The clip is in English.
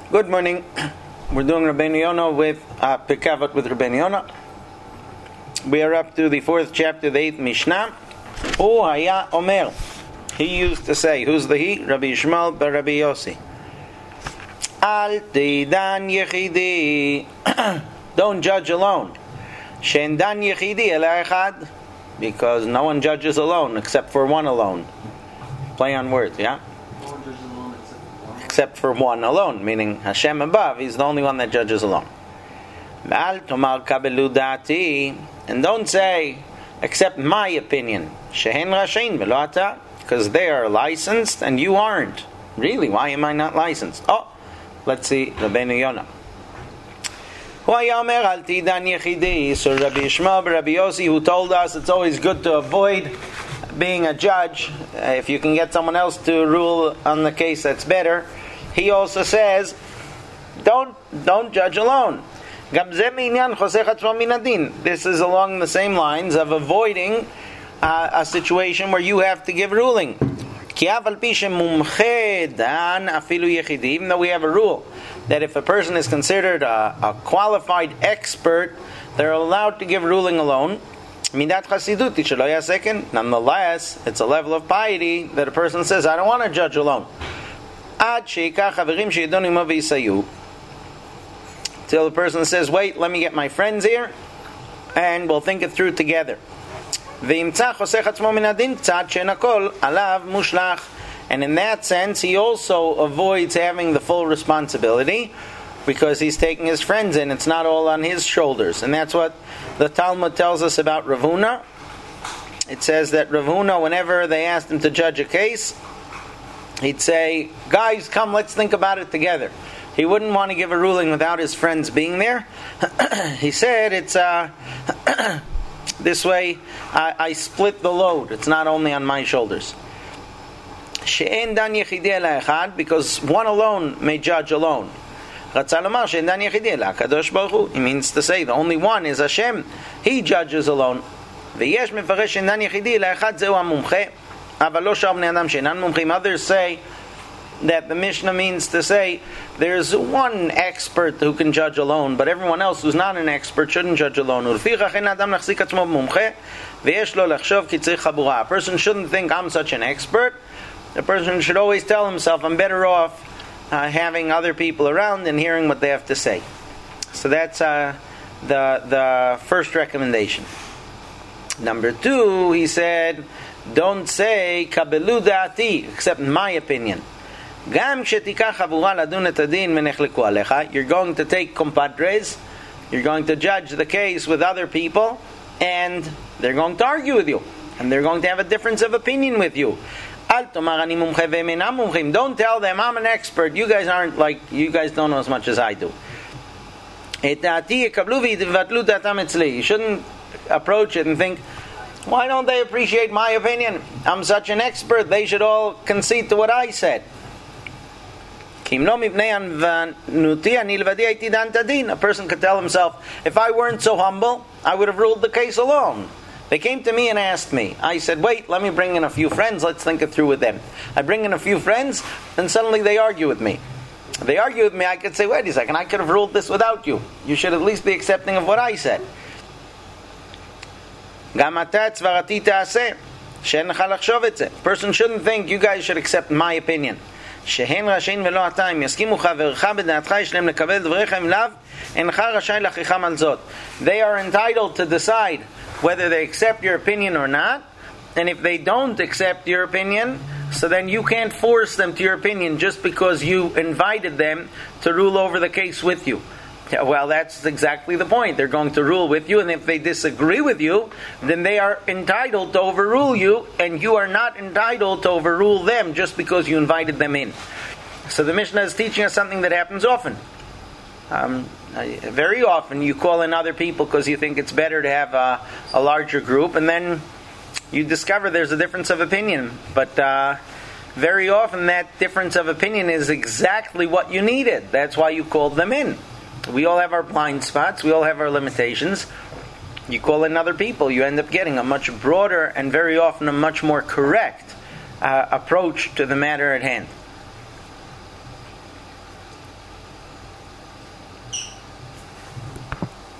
Good morning. We're doing Rabbeinu Yonah with Pirkei Avot with Rabbeinu Yonah. We are up to the 4th chapter, the 8th Mishnah. Hu haya omer. He used to say, who's the he? Rabbi Yishmael bar Rabbi Yossi. Al tidan yechidi. Don't judge alone. She'en dan yechidi ela echad. Because no one judges alone except for one alone. Play on words, yeah? Except for one alone, meaning Hashem above, He's the only one that judges alone. And don't say, accept my opinion, because they are licensed and you aren't. Really, why am I not licensed? Oh, let's see, Rabbeinu Yonah. So Rabbi Yishmael Rabbi Yossi, who told us it's always good to avoid being a judge, if you can get someone else to rule on the case, that's better. He also says, don't judge alone. This is along the same lines of avoiding a situation where you have to give ruling. Even though we have a rule that if a person is considered a qualified expert, they're allowed to give ruling alone. Nonetheless, it's a level of piety that a person says, I don't want to judge alone. Till the person says, wait, let me get my friends here and we'll think it through together. And in that sense, he also avoids having the full responsibility because he's taking his friends in. It's not all on his shoulders. And that's what the Talmud tells us about Rav Huna. It says that Rav Huna, whenever they asked him to judge a case, he'd say, guys, come, let's think about it together. He wouldn't want to give a ruling without his friends being there. He said, it's this way, I split the load. It's not only on my shoulders. Because one alone may judge alone. He means to say the only one is Hashem. He judges alone. Others say that the Mishnah means to say there's one expert who can judge alone, but everyone else who's not an expert shouldn't judge alone. A person shouldn't think I'm such an expert. A person should always tell himself I'm better off having other people around and hearing what they have to say. So that's the first recommendation. Number 2, he said, don't say kabelu da'ati, except in my opinion. You're going to take compadres, you're going to judge the case with other people, and they're going to argue with you, and they're going to have a difference of opinion with you. Don't tell them I'm an expert. You guys don't know as much as I do. You shouldn't approach it and think, why don't they appreciate my opinion? I'm such an expert, they should all concede to what I said. A person could tell himself, if I weren't so humble, I would have ruled the case alone. They came to me and asked me. I said, wait, let me bring in a few friends, let's think it through with them. I bring in a few friends, and suddenly they argue with me. If they argue with me, I could say, wait a second, I could have ruled this without you. You should at least be accepting of what I said. Person shouldn't think you guys should accept my opinion. They are entitled to decide whether they accept your opinion or not, and if they don't accept your opinion, so then you can't force them to your opinion just because you invited them to rule over the case with you. Well, that's exactly the point. They're going to rule with you, and if they disagree with you, then they are entitled to overrule you, and you are not entitled to overrule them just because you invited them in. So the Mishnah is teaching us something that happens often. Very often you call in other people because you think it's better to have a larger group, and then you discover there's a difference of opinion. But very often that difference of opinion is exactly what you needed. That's why you called them in. We all have our blind spots. We all have our limitations. You call in other people, you end up getting a much broader and very often a much more correct approach to the matter at hand.